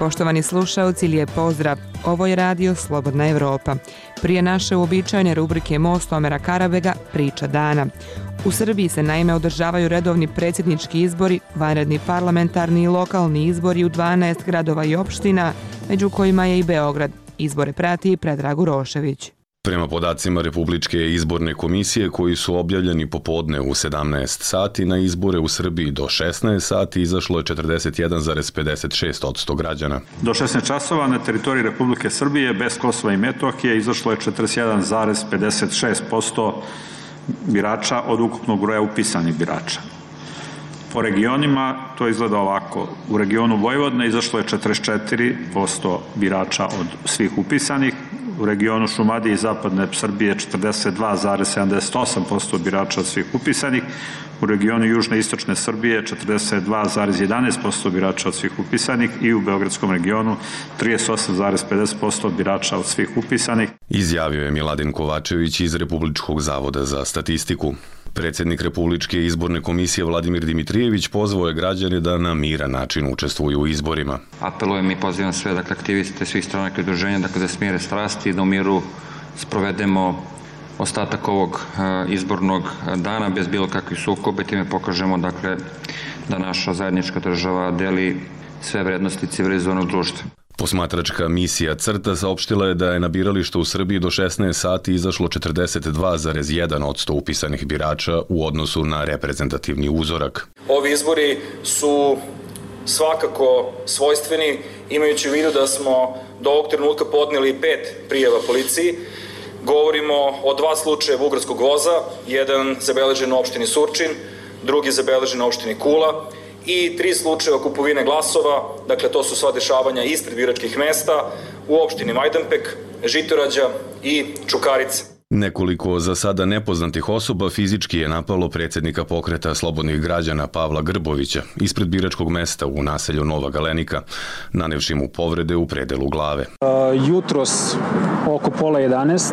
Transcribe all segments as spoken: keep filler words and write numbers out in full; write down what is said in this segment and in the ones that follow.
Poštovani slušaoci, lijep pozdrav. Ovo je radio Slobodna Evropa. Prije naše uobičajene rubrike Most Omera Karabega, priča dana. U Srbiji se naime održavaju redovni predsjednički izbori, vanredni parlamentarni i lokalni izbori u dvanaest gradova i opština, među kojima je i Beograd. Izbore prati Predrag Urošević. Prema podacima Republičke izborne komisije koji su objavljeni popodne u sedamnaest sati, na izbore u Srbiji do šesnaest sati izašlo je četrdeset jedan zarez pedeset šest posto građana. Do šesnaest časova na teritoriji Republike Srbije bez Kosova i Metohije izašlo je četrdeset jedan zarez pedeset šest posto birača od ukupnog broja upisanih birača. Po regionima to izgleda ovako. U regionu Vojvodine izašlo je četrdeset četiri posto birača od svih upisanih, u regionu Šumadije i Zapadne Srbije četrdeset dva zarez sedamdeset osam posto birača od svih upisanih, u regionu Južne i Istočne Srbije četrdeset dva zarez jedanaest posto birača od svih upisanih i u Beogradskom regionu trideset osam zarez pedeset posto birača od svih upisanih. Izjavio je Miladin Kovačević iz Republičkog zavoda za statistiku. Predsjednik Republičke izborne komisije Vladimir Dimitrijević pozvao je građane da na miran način učestvuju u izborima. Apelujem i pozivam sve, dakle, aktiviste svih stranaka i udruženja, dakle, da smire strasti i da u miru sprovedemo ostatak ovog izbornog dana bez bilo kakvih sukoba i time pokažemo, dakle, da naša zajednička država deli sve vrednosti civilizovanog društva. Posmatračka misija CRTA saopštila je da je na biralištu u Srbiji do šesnaest sati izašlo četrdeset dva zarez jedan posto upisanih birača u odnosu na reprezentativni uzorak. Ovi izbori su svakako svojstveni, imajući u vidu da smo do ovog trenutka podneli pet prijava policiji. Govorimo o dva slučaja bugarskog voza, jedan zabeležen u opštini Surčin, drugi zabeležen u opštini Kula, i tri slučaja kupovine glasova, dakle to su sva dešavanja ispred biračkih mesta u opštini Majdanpek, Žitorađa i Čukarice. Nekoliko za sada nepoznatih osoba fizički je napalo predsjednika pokreta slobodnih građana Pavla Grbovića ispred biračkog mesta u naselju Nova Galenika, nanevši mu povrede u predelu glave. Jutros oko pola jedanaest,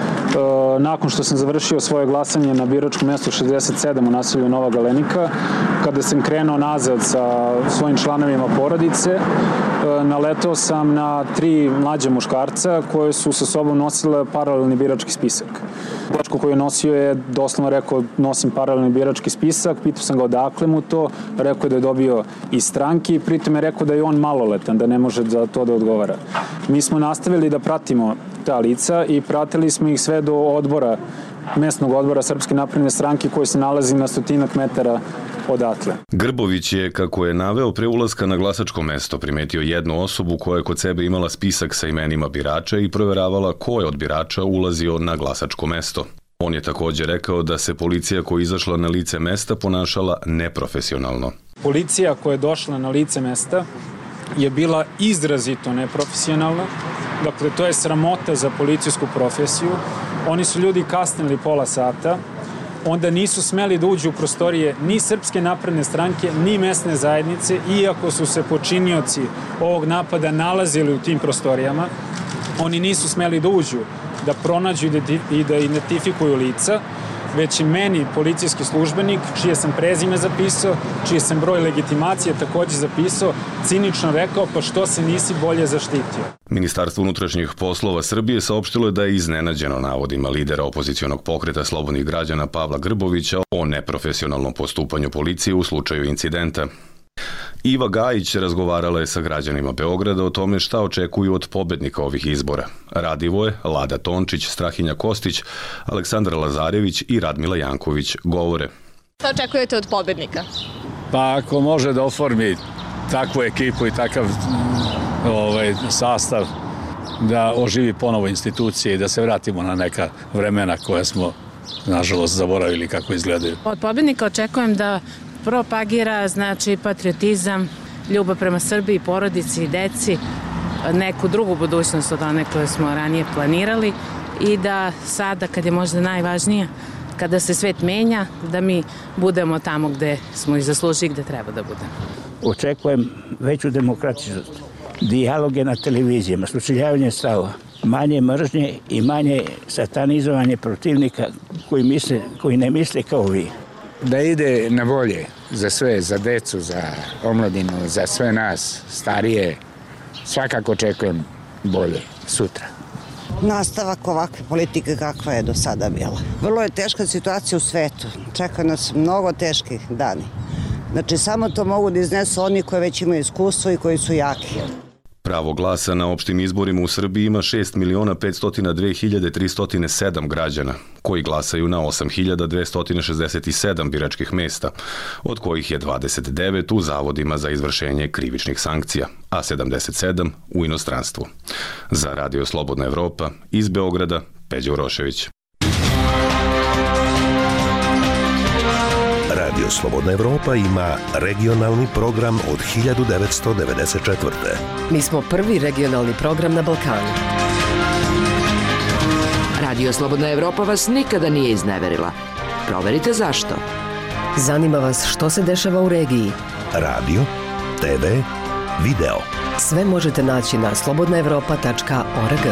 nakon što sam završio svoje glasanje na biračkom mestu šezdeset sedam u naselju Nova Galenika, kada sam krenuo nazad sa svojim članovima porodice, naletao sam na tri mlađe muškarca koje su sa sobom nosile paralelni birački spisak. Dečko koji je nosio je doslovno rekao nosim paralelni birački spisak, pitao sam ga odakle mu to, rekao je da je dobio iz stranke i pritom je rekao da je on maloletan, da ne može za to da odgovara. Mi smo nastavili da pratimo ta lica i pratili smo ih sve do odbora, mesnog odbora Srpske napredne stranke koji se nalazi na stotinak metara odatle. Grbović je, kako je naveo, pre ulaska na glasačko mesto primetio jednu osobu koja je kod sebe imala spisak sa imenima birača i proveravala ko je od birača ulazio na glasačko mesto. On je također rekao da se policija koja je izašla na lice mesta ponašala neprofesionalno. Policija koja je došla na lice mesta je bila izrazito neprofesionalna. Dakle, to je sramota za policijsku profesiju. Oni su ljudi kasnili pola sata, onda nisu smeli da uđu u prostorije ni Srpske napredne stranke, ni mesne zajednice, iako su se počinioci ovog napada nalazili u tim prostorijama. Oni nisu smeli da uđu, da pronađu i da identifikuju lica, već i meni, policijski službenik, čije sam prezime zapisao, čije sam broj legitimacije također zapisao, cinično rekao, pa što se nisi bolje zaštitio. Ministarstvo unutrašnjih poslova Srbije saopštilo je da je iznenađeno navodima lidera opozicionog pokreta slobodnih građana Pavla Grbovića o neprofesionalnom postupanju policije u slučaju incidenta. Iva Gajić razgovarala je sa građanima Beograda o tome šta očekuju od pobednika ovih izbora. Radivoje, Lada Tončić, Strahinja Kostić, Aleksandar Lazarević i Radmila Janković govore. Šta očekujete od pobednika? Pa ako može da oformi takvu ekipu i takav ovaj, sastav, da oživi ponovo institucije i da se vratimo na neka vremena koja smo, nažalost, zaboravili kako izgledaju. Od pobednika očekujem da propagira, znači, patriotizam, ljubav prema Srbiji, porodici i deci, neku drugu budućnost od one koje smo ranije planirali i da sada, kad je možda najvažnije, kada se svet menja, da mi budemo tamo gde smo i zaslužili, gde treba da budemo. Očekujem veću demokratičnost, dijaloge na televizijama, sučeljavanje stavova, manje mržnje i manje satanizovanje protivnika koji, misle, koji ne misle kao vi. Da ide na bolje za sve, za decu, za omladinu, za sve nas, starije, svakako očekujem bolje sutra. Nastavak ovakve politike kakva je do sada bila. Vrlo je teška situacija u svetu. Čeka nas mnogo teških dani. Znači, samo to mogu da iznesu oni koji već imaju iskustvo i koji su jaki. Pravo glasa na opštim izborima u Srbiji ima šest miliona petsto dve hiljade tristo sedam građana, koji glasaju na osam hiljada dvesta šezdeset sedam biračkih mesta, od kojih je dvadeset devet u zavodima za izvršenje krivičnih sankcija, a sedamdeset sedam u inostranstvu. Za Radio Slobodna Evropa, iz Beograda, Peđa Urošević. Radio Slobodna Evropa ima regionalni program od hiljadu devetsto devedeset četvrte. Mi smo prvi regionalni program na Balkanu. Radio Slobodna Evropa vas nikada nije izneverila. Proverite zašto. Zanima vas što se dešava u regiji. Radio, te ve, video. Sve možete naći na slobodna evropa tačka org.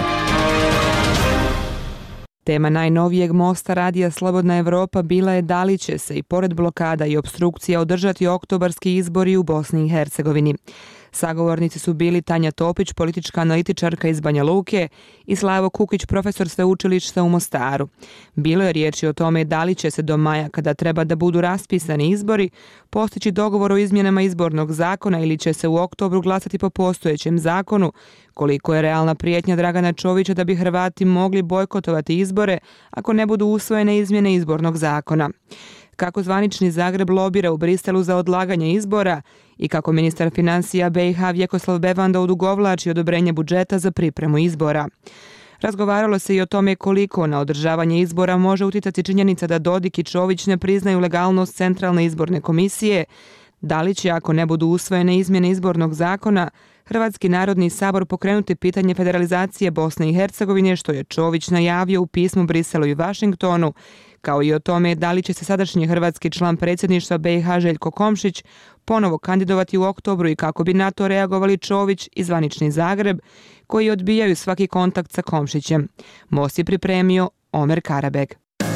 Tema najnovijeg mosta Radija Slobodna Evropa bila je da li će se i pored blokada i opstrukcija održati oktobarski izbori u Bosni i Hercegovini. Sagovornici su bili Tanja Topić, politička analitičarka iz Banja Luke, i Slavo Kukić, profesor sveučilišta u Mostaru. Bilo je riječi o tome da li će se do maja, kada treba da budu raspisani izbori, postići dogovor o izmjenama izbornog zakona ili će se u oktobru glasati po postojećem zakonu, koliko je realna prijetnja Dragana Čovića da bi Hrvati mogli bojkotovati izbore ako ne budu usvojene izmjene izbornog zakona. Kako zvanični Zagreb lobira u Briselu za odlaganje izbora i kako ministar financija be i ha Vjekoslav Bevanda odugovlači odobrenje budžeta za pripremu izbora. Razgovaralo se i o tome koliko na održavanje izbora može utjecati činjenica da Dodik i Čović ne priznaju legalnost Centralne izborne komisije, da li će, ako ne budu usvojene izmjene izbornog zakona, Hrvatski narodni sabor pokrenuti pitanje federalizacije Bosne i Hercegovine, što je Čović najavio u pismu Briselu i Vašingtonu, kao i o tome da li će se sadašnji hrvatski član predsjedništva be i ha Željko Komšić ponovo kandidovati u oktobru i kako bi na to reagovali Čović i zvanični Zagreb, koji odbijaju svaki kontakt sa Komšićem. Most je pripremio Omer Karabeg.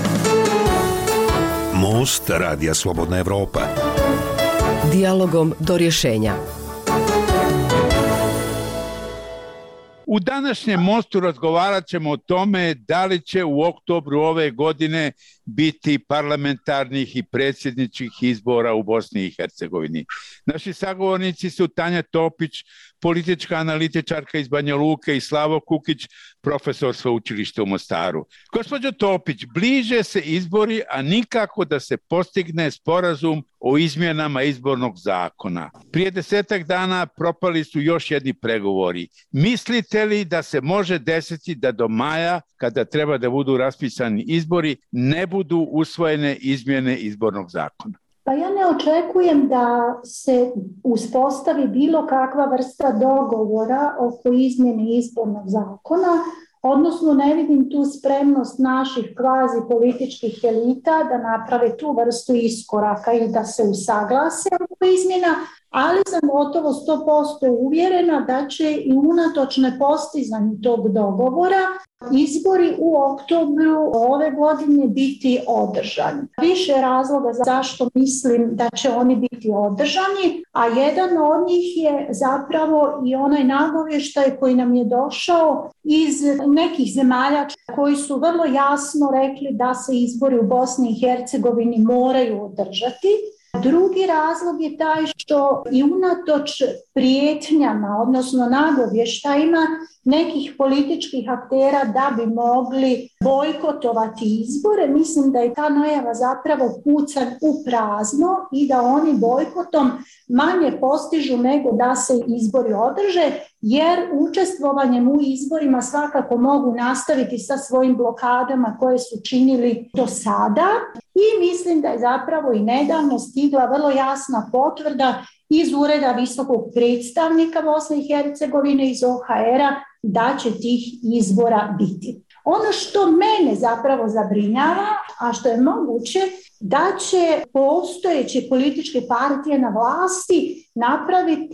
Most Radija Slobodna Evropa. Dijalogom do rješenja. U današnjem mostu razgovarat ćemo o tome da li će u oktobru ove godine biti parlamentarnih i predsjedničkih izbora u Bosni i Hercegovini. Naši sagovornici su Tanja Topić, politička analitičarka iz Banja Luke, i Slavo Kukić, profesor sveučilišta u Mostaru. Gospođo Topić, bliže se izbori, a nikako da se postigne sporazum o izmjenama izbornog zakona. Prije desetak dana propali su još jedni pregovori. Mislite li da se može desiti da do maja, kada treba da budu raspisani izbori, ne budu usvojene izmjene izbornog zakona? Pa ja ne očekujem da se uspostavi bilo kakva vrsta dogovora oko izmjene izbornog zakona, odnosno ne vidim tu spremnost naših kvazi političkih elita da naprave tu vrstu iskoraka i da se usaglase oko izmjena, ali sam gotovo sto posto uvjerena da će i unatoč nepostizanju tog dogovora izbori u oktobru ove godine biti održani. Više razloga zašto mislim da će oni biti održani, a jedan od njih je zapravo i onaj nagovještaj koji nam je došao iz nekih zemalja koji su vrlo jasno rekli da se izbori u Bosni i Hercegovini moraju održati. Drugi razlog je taj što i unatoč prijetnjama, odnosno nagovještajima nekih političkih aktera da bi mogli bojkotovati izbore, mislim da je ta najava zapravo pucanj u prazno i da oni bojkotom manje postižu nego da se izbori održe, jer učestvovanjem u izborima svakako mogu nastaviti sa svojim blokadama koje su činili do sada. I mislim da je zapravo i nedavno stigla vrlo jasna potvrda iz Ureda visokog predstavnika Bosne i Hercegovine iz o ha era da će tih izbora biti. Ono što mene zapravo zabrinjava, a što je moguće, da će postojeće političke partije na vlasti napraviti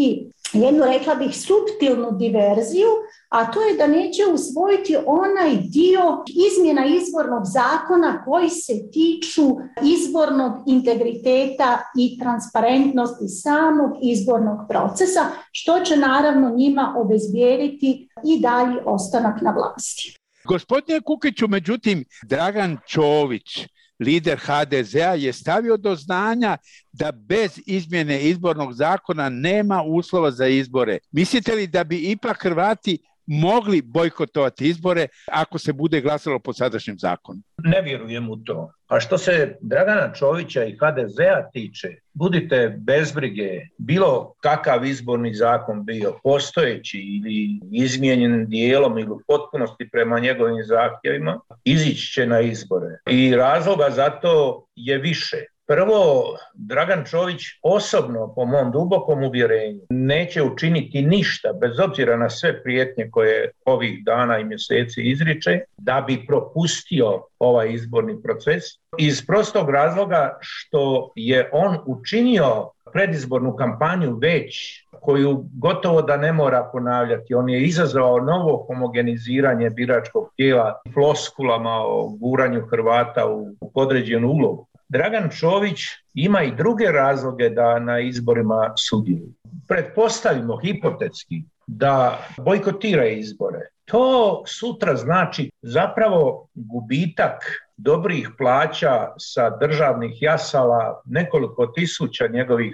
jednu, rekla bih, suptilnu diverziju, a to je da neće usvojiti onaj dio izmjena izbornog zakona koji se tiču izbornog integriteta i transparentnosti samog izbornog procesa, što će naravno njima obezbijediti i dalji ostanak na vlasti. Gospodine Kukiću, međutim, Dragan Čović, lider ha de zea, je stavio do znanja da bez izmjene izbornog zakona nema uslova za izbore. Mislite li da bi ipak Hrvati mogli bojkotovati izbore ako se bude glasalo po sadašnjem zakonu? Ne vjerujem u to. A što se Dragana Čovića i ha de zea tiče, budite bez brige, bilo kakav izborni zakon bio, postojeći ili izmijenjen dijelom ili u potpunosti prema njegovim zahtjevima, izići će na izbore. I razloga za to je više. Prvo, Dragan Čović osobno, po mom dubokom uvjerenju, neće učiniti ništa, bez obzira na sve prijetnje koje ovih dana i mjeseci izriče, da bi propustio ovaj izborni proces. Iz prostog razloga što je on učinio predizbornu kampanju već, koju gotovo da ne mora ponavljati. On je izazvao novo homogeniziranje biračkog tijela floskulama o guranju Hrvata u podređenu ulogu. Dragan Čović ima i druge razloge da na izborima sudjeluje. Pretpostavimo hipotetski da bojkotira izbore. To sutra znači zapravo gubitak dobrih plaća sa državnih jasala, nekoliko tisuća njegovih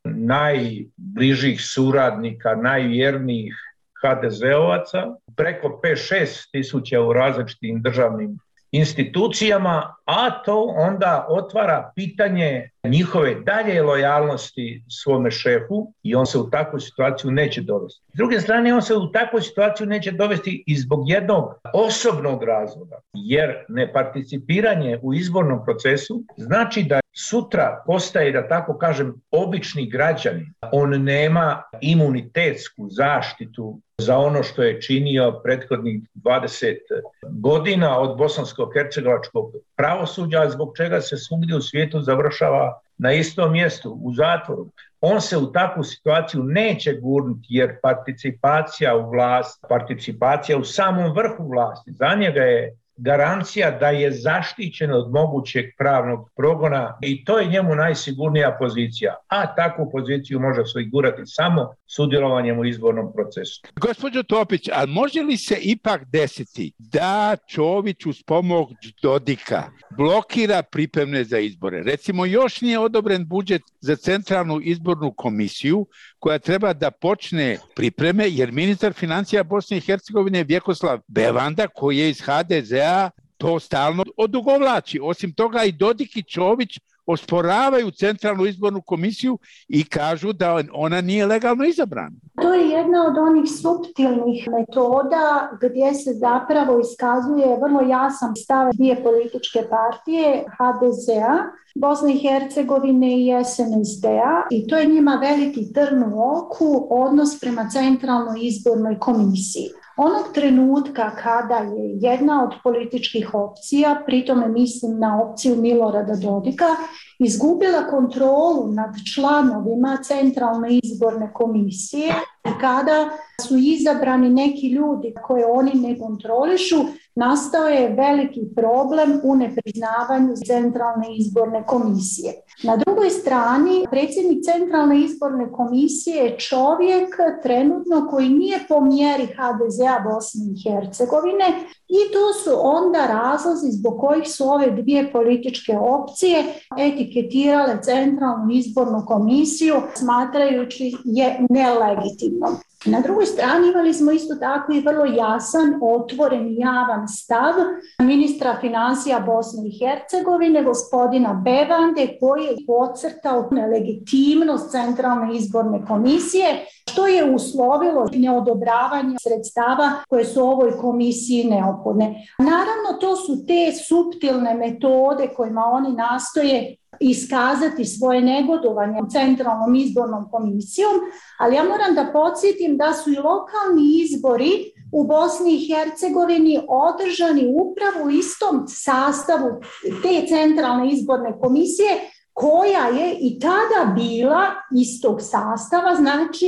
najbližih suradnika, najvjernijih ha de zeovaca, preko pet šest tisuća u različitim državnim institucijama, a to onda otvara pitanje njihove dalje lojalnosti svome šefu i on se u takvu situaciju neće dovesti. S druge strane, on se u takvu situaciju neće dovesti i zbog jednog osobnog razloga, jer neparticipiranje u izbornom procesu znači da sutra postaje, da tako kažem, obični građanin. On nema imunitetsku zaštitu za ono što je činio prethodnih dvadeset godina od bosansko-hercegovačkog pravosuđa, zbog čega se svugdje u svijetu završava na istom mjestu, u zatvoru. On se u takvu situaciju neće gurnuti jer participacija u vlast, participacija u samom vrhu vlasti, za njega je garancija da je zaštićen od mogućeg pravnog progona i to je njemu najsigurnija pozicija. A takvu poziciju može osigurati samo sudjelovanjem u izbornom procesu. Gospođo Topić, a može li se ipak desiti da Čović uz pomoć Dodika blokira pripreme za izbore? Recimo, još nije odobren budžet za centralnu izbornu komisiju koja treba da počne pripreme, jer ministar financija Bosne i Hercegovine Vjekoslav Bevanda, koji je iz ha de zea, to stalno odugovlači. Osim toga i Dodik i Čović osporavaju centralnu izbornu komisiju i kažu da ona nije legalno izabrana. To je jedna od onih suptilnih metoda gdje se zapravo iskazuje vrlo jasan stav dvije političke partije, ha de zea, Bosne i Hercegovine i es en es de-a, i to je njima veliki trn u oku odnos prema centralnoj izbornoj komisiji. Onog trenutka kada je jedna od političkih opcija, pritome mislim na opciju Milorada Dodika, izgubila kontrolu nad članovima centralne izborne komisije i kada su izabrani neki ljudi koje oni ne kontrolišu, nastao je veliki problem u nepriznavanju centralne izborne komisije. Na drugoj strani, predsjednik centralne izborne komisije je čovjek trenutno koji nije po mjeri ha de zea Bosne i Hercegovine i to su onda razlozi zbog kojih su ove dvije političke opcije etiketirale centralnu izbornu komisiju smatrajući je nelegitimnom. Na drugoj strani imali smo isto tako i vrlo jasan, otvoren i javan stav ministra financija Bosne i Hercegovine, gospodina Bevande, koji je podcrtao nelegitimnost centralne izborne komisije, što je uslovilo neodobravanje sredstava koje su ovoj komisiji neophodne. Naravno, to su te suptilne metode kojima oni nastoje iskazati svoje negodovanje centralnom izbornom komisijom, ali ja moram da podsjetim da su i lokalni izbori u Bosni i Hercegovini održani upravo u istom sastavu te centralne izborne komisije koja je i tada bila istog sastava, znači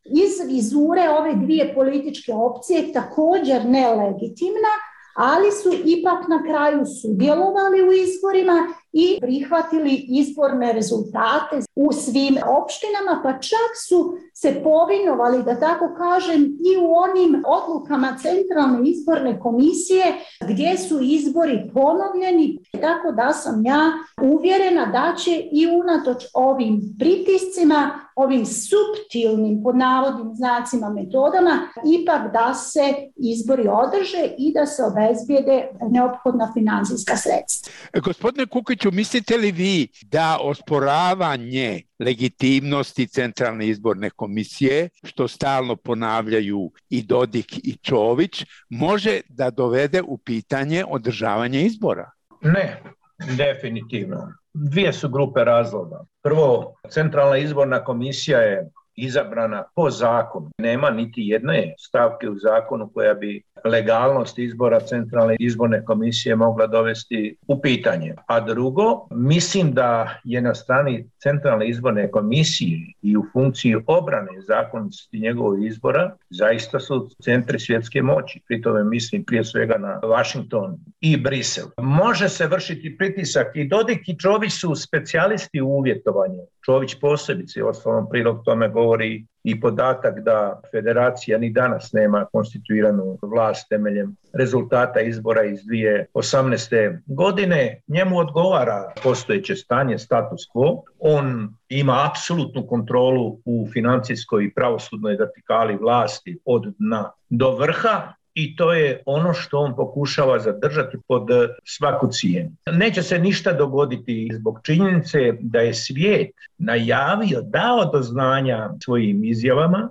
iz vizure ove dvije političke opcije također nelegitimna, ali su ipak na kraju sudjelovali u izborima i prihvatili izborne rezultate u svim opštinama, pa čak su se povinovali, da tako kažem, i u onim odlukama Centralne izborne komisije gdje su izbori ponovljeni, tako da sam ja uvjerena da će i unatoč ovim pritiscima, ovim suptilnim, pod navodnim znacima, metodama, ipak da se izbori održe i da se obezbijede neophodna financijska sredstva. Gospodine Kukiću, mislite li vi da osporavanje legitimnosti Centralne izborne komisije, što stalno ponavljaju i Dodik i Čović, može da dovede u pitanje održavanje izbora? Ne, definitivno. Dvije su grupe razloga. Prvo, Centralna izborna komisija je izabrana po zakonu. Nema niti jedne stavke u zakonu koja bi legalnost izbora Centralne izborne komisije mogla dovesti u pitanje. A drugo, mislim da je na strani Centralne izborne komisije i u funkciji obrane zakonitosti njegovog izbora zaista su centri svjetske moći. Pri tome mislim prije svega na Washington i Brisel. Može se vršiti pritisak i Dodik i Čović su specijalisti u uvjetovanju. Čović posebice, ostalom prilog tome govori i podatak da federacija ni danas nema konstituiranu vlast temeljem rezultata izbora iz dvije tisuće osamnaeste. godine. Njemu odgovara postojeće stanje, status quo. On ima apsolutnu kontrolu u financijskoj i pravosudnoj vertikali vlasti od dna do vrha. I to je ono što on pokušava zadržati pod svaku cijenu. Neće se ništa dogoditi zbog činjenice da je svijet najavio, dao do znanja svojim izjavama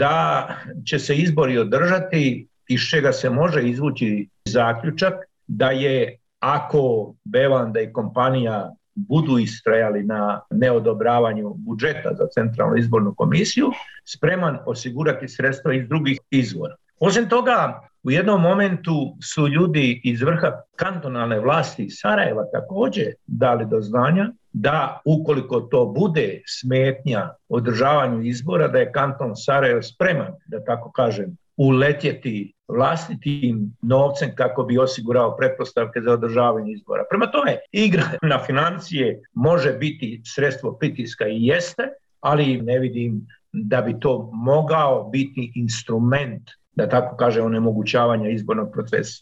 da će se izbori održati, iz čega se može izvući zaključak da je, ako Bevanda i kompanija budu istrajali na neodobravanju budžeta za Centralnu izbornu komisiju, spreman osigurati sredstva iz drugih izvora. Osim toga, u jednom momentu su ljudi iz vrha kantonalne vlasti iz Sarajeva također dali do znanja da ukoliko to bude smetnja održavanju izbora, da je kanton Sarajevo spreman, da tako kažem, uletjeti vlastitim novcem kako bi osigurao pretpostavke za održavanje izbora. Prema tome, igra na financije može biti sredstvo pritiska i jeste, ali ne vidim da bi to mogao biti instrument, da tako kaže, onemogućavanja izbornog procesa.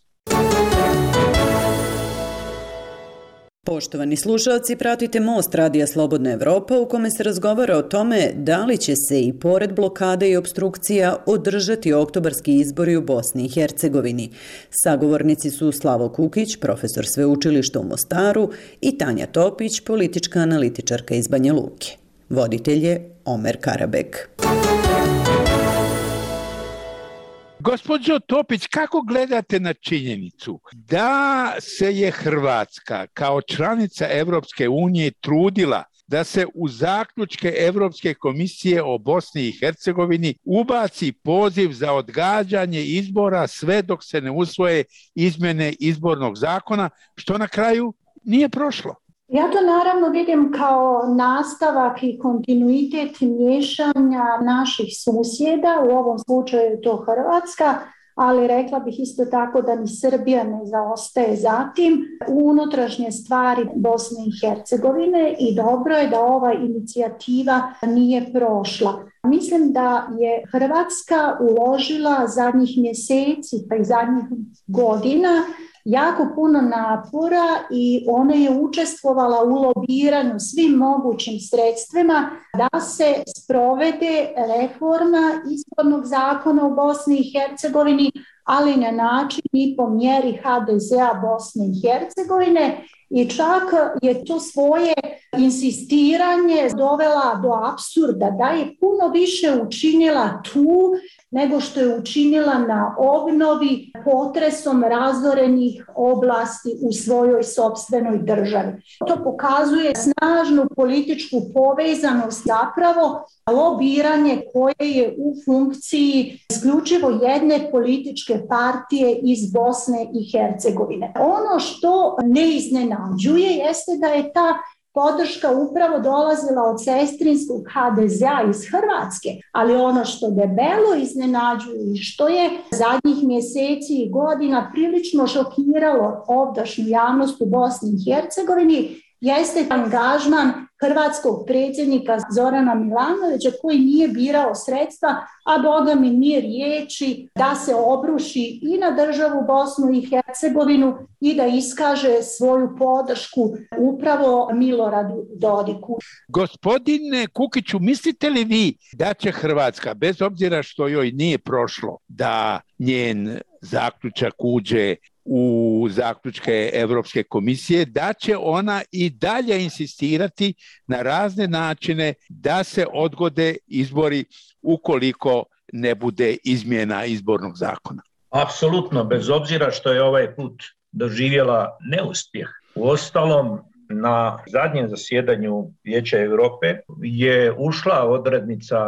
Poštovani slušalci, pratite Most Radija Slobodna Evropa u kome se razgovara o tome da li će se i pored blokade i obstrukcija održati oktobarski izbori u Bosni i Hercegovini. Sagovornici su Slavo Kukić, profesor sveučilišta u Mostaru, i Tanja Topić, politička analitičarka iz Banja Luke. Voditelj je Omer Karabek. Gospođo Topić, kako gledate na činjenicu da se je Hrvatska kao članica Evropske unije trudila da se u zaključke Evropske komisije o Bosni i Hercegovini ubaci poziv za odgađanje izbora sve dok se ne usvoje izmjene izbornog zakona, što na kraju nije prošlo? Ja to naravno vidim kao nastavak i kontinuitet miješanja naših susjeda, u ovom slučaju je to Hrvatska, ali rekla bih isto tako da ni Srbija ne zaostaje zatim u unutrašnje stvari Bosne i Hercegovine i dobro je da ova inicijativa nije prošla. Mislim da je Hrvatska uložila zadnjih mjeseci pa i zadnjih godina jako puno napora i ona je učestvovala u lobiranju svim mogućim sredstvima da se sprovede reforma izbornog zakona u Bosni i Hercegovini, ali na način i po mjeri ha de zea Bosne i Hercegovine, i čak je to svoje insistiranje dovela do apsurda, da je puno više učinila tu nego što je učinila na obnovi potresom razorenih oblasti u svojoj sopstvenoj državi. To pokazuje snažnu političku povezanost, zapravo lobiranje koje je u funkciji isključivo jedne političke partije iz Bosne i Hercegovine. Ono što ne iznenađuje jeste da je ta podrška upravo dolazila od sestrinskog ha de zea iz Hrvatske, ali ono što debelo iznenađuje i što je zadnjih mjeseci i godina prilično šokiralo ovdašnju javnost u Bosni i Hercegovini jeste angažman hrvatskog predsjednika Zorana Milanovića koji nije birao sredstva, a boga mi ni riječi da se obruši i na državu Bosnu i Hercegovinu i da iskaže svoju podršku upravo Miloradu Dodiku. Gospodine Kukiću, mislite li vi da će Hrvatska, bez obzira što joj nije prošlo, da njen zaključak uđe u zaključke Evropske komisije, da će ona i dalje insistirati na razne načine da se odgode izbori ukoliko ne bude izmjena izbornog zakona? Apsolutno, bez obzira što je ovaj put doživjela neuspjeh. Uostalom, na zadnjem zasjedanju Vijeća Europe je ušla odrednica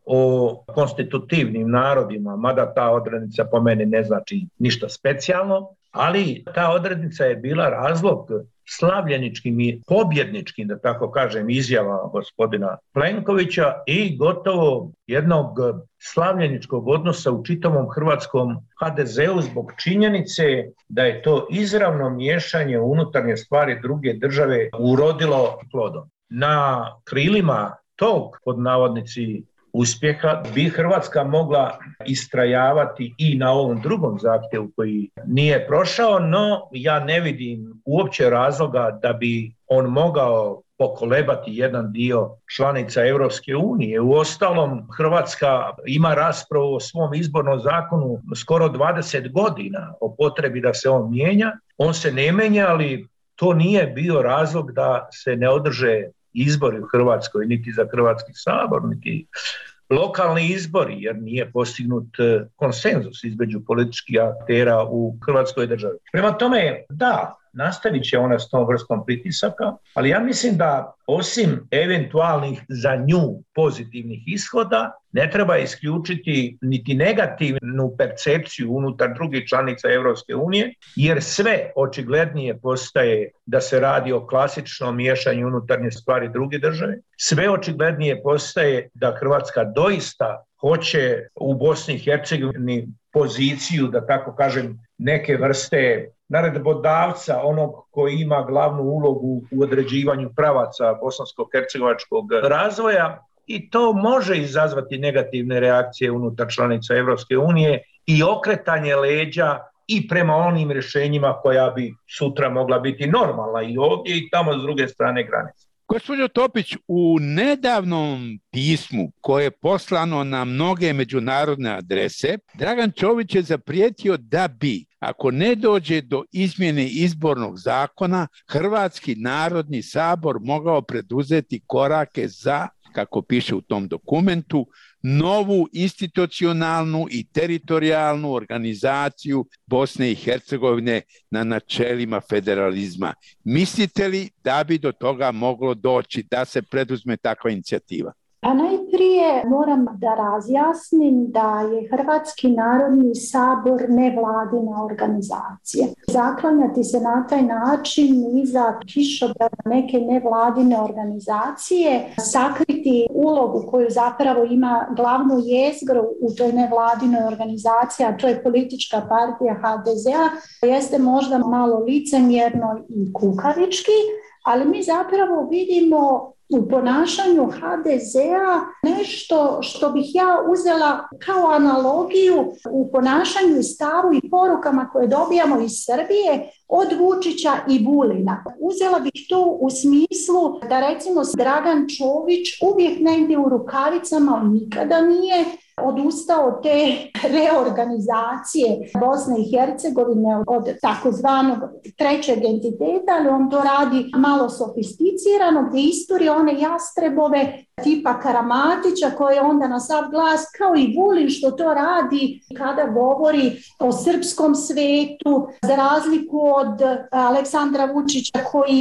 o konstitutivnim narodima, mada ta odrednica po meni ne znači ništa specijalno, ali ta odrednica je bila razlog slavljeničkim i pobjedničkim, da tako kažem, izjava gospodina Plenkovića i gotovo jednog slavljeničkog odnosa u čitavom hrvatskom ha de zeu zbog činjenice da je to izravno miješanje u unutarnje stvari druge države urodilo plodom. Na krilima tog, pod navodnici, uspjeha bi Hrvatska mogla istrajavati i na ovom drugom zahtjevu koji nije prošao, no ja ne vidim uopće razloga da bi on mogao pokolebati jedan dio članica Europske unije. Uostalom, Hrvatska ima raspravu o svom izbornom zakonu skoro dvadeset godina o potrebi da se on mijenja. On se ne mijenja, ali to nije bio razlog da se ne održe izbori u Hrvatskoj, niti za Hrvatski sabor, niti lokalni izbori, jer nije postignut konsenzus između političkih aktera u Hrvatskoj državi. Prema tome, da, nastavit će ona s tom vrstom pritisaka, ali ja mislim da osim eventualnih za nju pozitivnih ishoda, ne treba isključiti niti negativnu percepciju unutar drugih članica Europske unije, jer sve očiglednije postaje da se radi o klasičnom miješanju unutarnje stvari druge države. Sve očiglednije postaje da Hrvatska doista hoće u Bosni i Hercegovini poziciju, da tako kažem, neke vrste naredbodavca, onog koji ima glavnu ulogu u određivanju pravaca bosansko-hercegovačkog razvoja, i to može izazvati negativne reakcije unutar članica Europske unije i okretanje leđa i prema onim rješenjima koja bi sutra mogla biti normalna i ovdje i tamo s druge strane granice. Gospođo Topić, u nedavnom pismu koje je poslano na mnoge međunarodne adrese, Dragan Čović je zaprijetio da bi, ako ne dođe do izmjene izbornog zakona, Hrvatski narodni sabor mogao preduzeti korake za, kako piše u tom dokumentu, novu institucionalnu i teritorijalnu organizaciju Bosne i Hercegovine na načelima federalizma. Mislite li da bi do toga moglo doći da se preduzme takva inicijativa? Pa najprije moram da razjasnim da je Hrvatski narodni sabor nevladina organizacija. Zaklanjati se na taj način iza kišobrana neke nevladine organizacije, sakriti ulogu koju zapravo ima glavnu jezgru u toj nevladinoj organizaciji, a to je politička partija ha de zea, jeste možda malo licemjerno i kukavički, ali mi zapravo vidimo u ponašanju ha de zea nešto što bih ja uzela kao analogiju u ponašanju i stavu i porukama koje dobijamo iz Srbije od Vučića i Vulina. Uzela bih to u smislu da recimo Dragan Čović uvijek negdje u rukavicama, on nikada nije odustao od te reorganizacije Bosne i Hercegovine od takozvanog trećeg entiteta, ali on to radi malo sofisticirano, gdje isturi one jastrebove tipa Karamatića koji onda na sav glas, kao i Vulin što to radi kada govori o srpskom svetu, za razliku od Aleksandra Vučića koji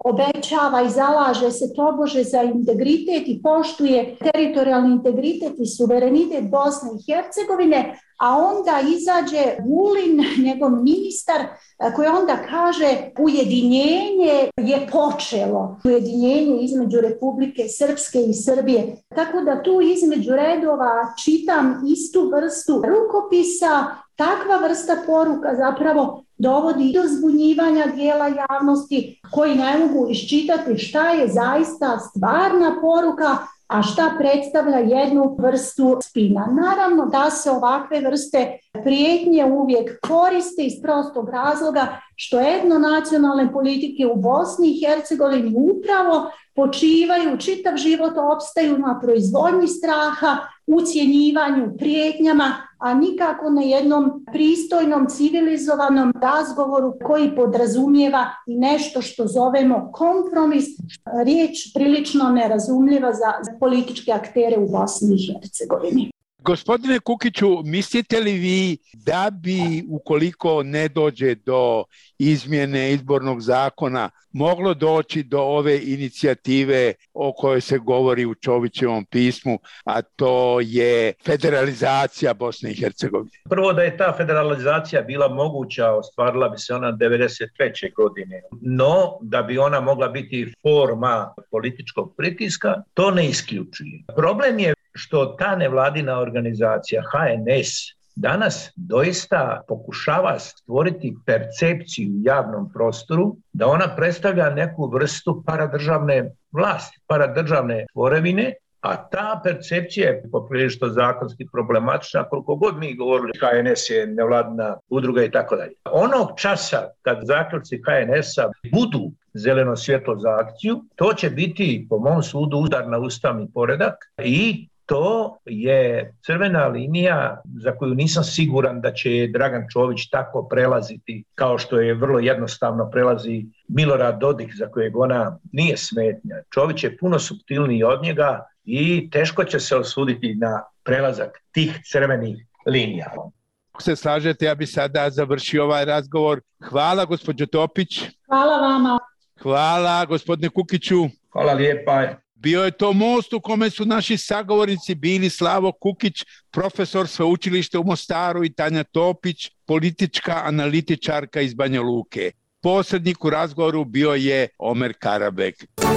obećava i zalaže se tobože za integritet i poštuje teritorijalni integritet i suverenitet Bosne i Hercegovine, a onda izađe Vulin, njegov ministar, koji onda kaže ujedinjenje je počelo, ujedinjenje između Republike Srpske i Srbije. Tako da tu između redova čitam istu vrstu rukopisa, takva vrsta poruka zapravo dovodi do zbunjivanja dijela javnosti koji ne mogu iščitati šta je zaista stvarna poruka, a šta predstavlja jednu vrstu spina. Naravno da se ovakve vrste prijetnje uvijek koriste iz prostog razloga što etnonacionalne politike u Bosni i Hercegovini upravo počivaju, čitav život opstaju na proizvodnji straha, ucjenjivanju, prijetnjama, a nikako na jednom pristojnom, civilizovanom razgovoru koji podrazumijeva i nešto što zovemo kompromis, riječ prilično nerazumljiva za političke aktere u Bosni i Hercegovini. Gospodine Kukiću, mislite li vi da bi, ukoliko ne dođe do izmjene izbornog zakona, moglo doći do ove inicijative o kojoj se govori u Čovićevom pismu, a to je federalizacija Bosne i Hercegovine? Prvo, da je ta federalizacija bila moguća, ostvarila bi se ona devedeset treće godine. No, da bi ona mogla biti forma političkog pritiska, to ne isključuje. Problem je što ta nevladina organizacija H N S danas doista pokušava stvoriti percepciju u javnom prostoru da ona predstavlja neku vrstu paradržavne vlasti, paradržavne tvorevine, a ta percepcija je poprilično zakonski problematična, koliko god mi govorili H N S je nevladina udruga i tako dalje. Onog časa kad zaključci H N S-a budu zeleno svjetlo za akciju, to će biti po mom sudu udar na ustavni poredak i to je crvena linija za koju nisam siguran da će Dragan Čović tako prelaziti kao što je vrlo jednostavno prelazi Milorad Dodik za kojeg ona nije smetnja. Čović je puno suptilniji od njega i teško će se osuditi na prelazak tih crvenih linija. Ako se slažete, ja bi sada završio ovaj razgovor. Hvala gospođo Topić. Hvala vama. Hvala gospodine Kukiću. Hvala lijepa. Bio je to most u kome su naši sagovornici bili Slavo Kukić, profesor sveučilišta u Mostaru, i Tanja Topić, politička analitičarka iz Banja Luke. Posrednik u razgovoru bio je Omer Karabek.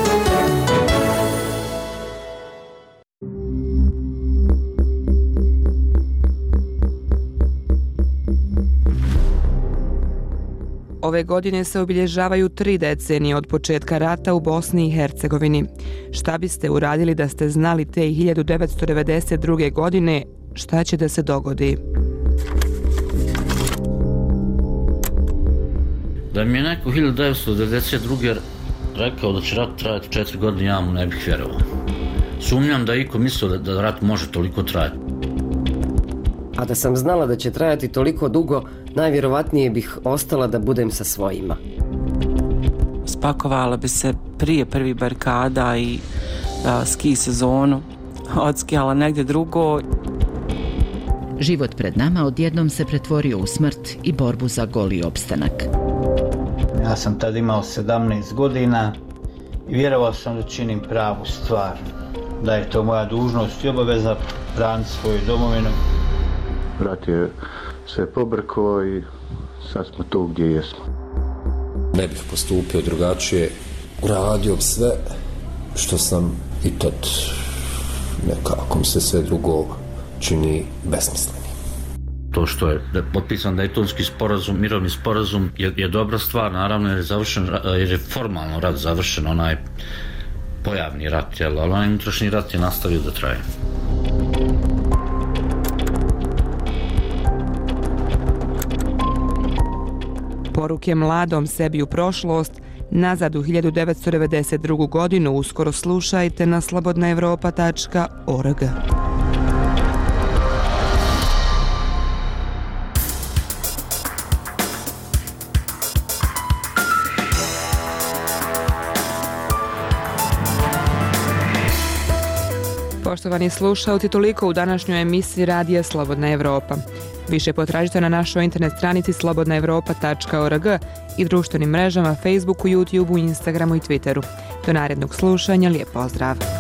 Ove godine se obilježavaju tri decenije od početka rata u Bosni i Hercegovini. Šta biste uradili da ste znali te hiljadu devetsto devedeset druge. godine šta će da se dogodi? Da mi je neko hiljadu devetsto devedeset druge. rekao da će rat trajati četiri godine, ja mu ne bih vjerovao. Sumnjam da iko mislio da, da rat može toliko trajati. A da sam znala da će trajati toliko dugo, najvjerovatnije bih ostala da budem sa svojima. Spakovala bi se prije prvih barikada i a, ski sezonu, odskijala negdje drugo. Život pred nama odjednom se pretvorio u smrt i borbu za goli opstanak. Ja sam tad imao sedamnaest godina i vjerovao sam da činim pravu stvar, da je to moja dužnost i obaveza braniti svoju domovinu. Brat je sve pobrkao i sad smo tu gdje jesmo. Ne bih postupio drugačije, uradio sve što sam i tad nekako mi se sve drugo čini besmisleni. To što je potpisan Dejtonski sporazum, mirovni sporazum je, je dobra stvar, naravno jer je, završen, jer je formalno rat završen, onaj pojavni rat, jel, ali onaj unutrašnji rat je nastavio da traje. Poruke mladom sebi u prošlost, nazad u hiljadu devetsto devedeset drugu. godinu uskoro slušajte na slobodna evropa tačka org. Poštovani slušalci, toliko u današnjoj emisiji Radija Slobodna Evropa. Više potražite na našoj internet stranici slobodna evropa tačka org i društvenim mrežama Facebooku, YouTubeu, Instagramu i Twitteru. Do narednog slušanja, lijep pozdrav!